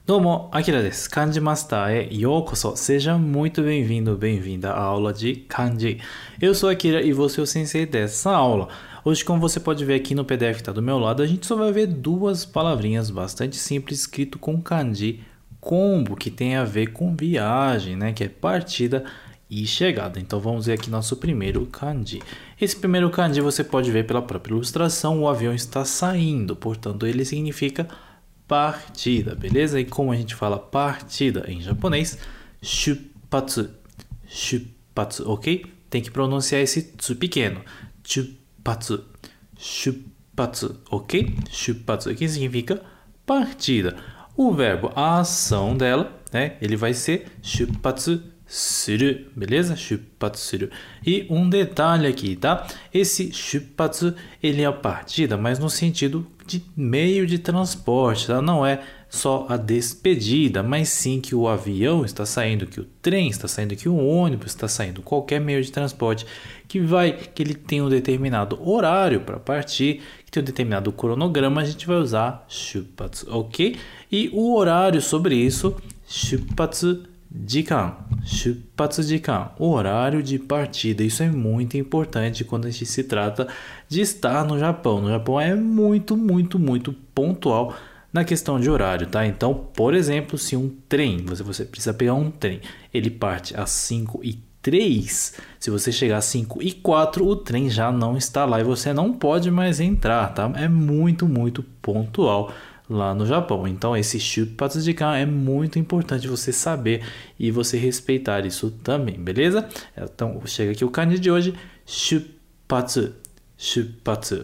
Domo, Akira desu. Kanji Master e yokoso. Seja muito bem-vindo, bem-vinda à aula de Kanji. Eu sou Akira e vou ser o sensei dessa aula. Hoje, como você pode ver aqui no PDF que está do meu lado, a gente só vai ver duas palavrinhas bastante simples escrito com Kanji combo, que tem a ver com viagem, né? Que é partida e chegada. Então vamos ver aqui nosso primeiro kanji. Esse primeiro kanji você pode ver pela própria ilustração, o avião está saindo, portanto ele significa partida, beleza? E como a gente fala partida em japonês, shuppatsu, shuppatsu, ok? Tem que pronunciar esse tsu pequeno, shuppatsu, shuppatsu, ok? Shuppatsu, que significa partida. O verbo, a ação dela, né? Ele vai ser shuppatsu suru, beleza? Shuppatsu suru. E um detalhe aqui, tá? Esse shuppatsu, ele é a partida, mas no sentido de meio de transporte, tá? Não é só a despedida, mas sim que o avião está saindo, que o trem está saindo, que o ônibus está saindo, qualquer meio de transporte que ele tem um determinado horário para partir, que tem um determinado cronograma, a gente vai usar shuppatsu, ok? E o horário sobre isso, shuppatsu jikan, shuppatsu jikan, o horário de partida. Isso é muito importante quando a gente se trata de estar no Japão. No Japão é muito pontual na questão de horário, tá? Então, por exemplo, se um trem, você precisa pegar um trem, ele parte às 5h03, se você chegar às 5h04, o trem já não está lá e você não pode mais entrar, tá? É muito pontual lá no Japão. Então esse shuppatsu jikan é muito importante você saber e você respeitar isso também, beleza? Então chega aqui o kanji de hoje, shuppatsu, shuppatsu.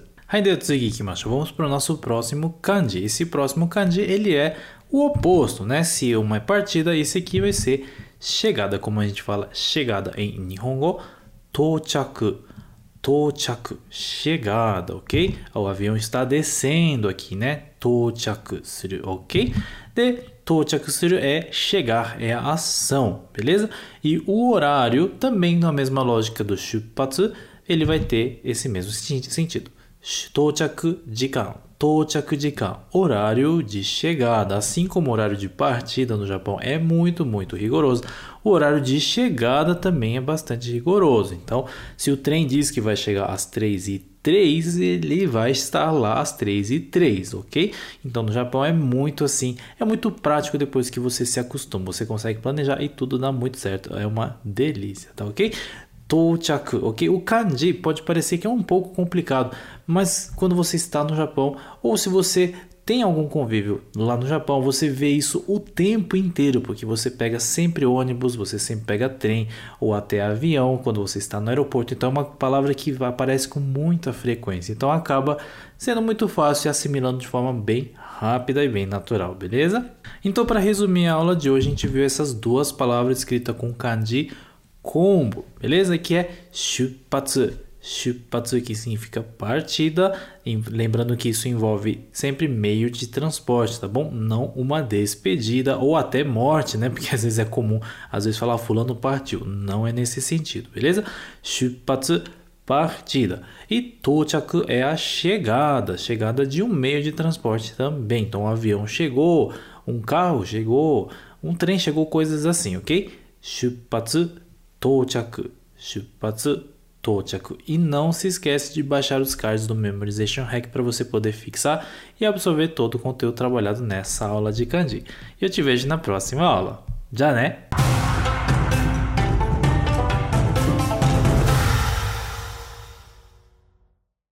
Vamos para o nosso próximo kanji. Esse próximo kanji ele é o oposto, né? Se uma é partida, esse aqui vai ser chegada, como a gente fala chegada em Nihongo, tochaku. Tochaku, chegada, ok? O avião está descendo aqui, né? Tochaku suru, ok? De tochaku suru é chegar, é a ação, beleza? E o horário, também na mesma lógica do shuppatsu, ele vai ter esse mesmo sentido. Tochaku jikan, tochaku jikan, horário de chegada. Assim como o horário de partida no Japão é muito rigoroso, o horário de chegada também é bastante rigoroso. Então, se o trem diz que vai chegar às 3h03, ele vai estar lá às 3h03, ok? Então, no Japão é muito assim, é muito prático depois que você se acostuma. Você consegue planejar e tudo dá muito certo. É uma delícia, tá ok? Tochaku, ok? O kanji pode parecer que é um pouco complicado, mas quando você está no Japão, ou se você tem algum convívio lá no Japão, você vê isso o tempo inteiro, porque você pega sempre ônibus, você sempre pega trem ou até avião quando você está no aeroporto. Então é uma palavra que aparece com muita frequência. Então acaba sendo muito fácil e assimilando de forma bem rápida e bem natural, beleza? Então, para resumir a aula de hoje, a gente viu essas duas palavras escritas com kanji combo, beleza? Que é shuppatsu. Shuppatsu, que significa partida, e lembrando que isso envolve sempre meio de transporte, tá bom? Não uma despedida ou até morte, né? Porque às vezes é comum, às vezes falar fulano partiu, não é nesse sentido, beleza? Shuppatsu, partida. E tochaku é a chegada, chegada de um meio de transporte também. Então, um avião chegou, um carro chegou, um trem chegou, coisas assim, ok? Shuppatsu, tochaku, shuppatsu, tochaku. E não se esquece de baixar os cards do Memorization Hack para você poder fixar e absorver todo o conteúdo trabalhado nessa aula de kanji. E eu te vejo na próxima aula. Já, né?